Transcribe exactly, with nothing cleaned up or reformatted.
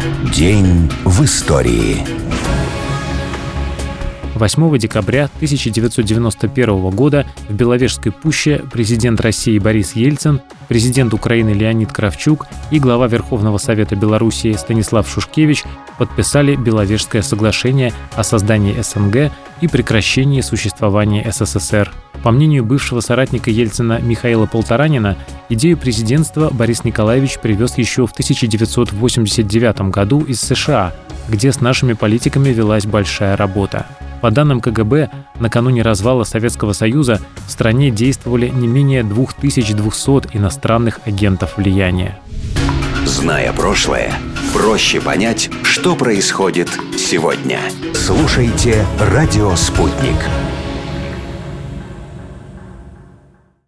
День в истории. восьмого декабря тысяча девятьсот девяносто первого года в Беловежской пуще президент России Борис Ельцин, президент Украины Леонид Кравчук и глава Верховного Совета Белоруссии Станислав Шушкевич подписали Беловежское соглашение о создании СНГ и прекращении существования СССР. По мнению бывшего соратника Ельцина Михаила Полторанина, идею президентства Борис Николаевич привез еще в тысяча девятьсот восемьдесят девятом году из США, где с нашими политиками велась большая работа. По данным ка гэ бэ, накануне развала Советского Союза в стране действовали не менее две тысячи двести иностранных агентов влияния. Зная прошлое, проще понять, что происходит сегодня. Слушайте «Радио Спутник».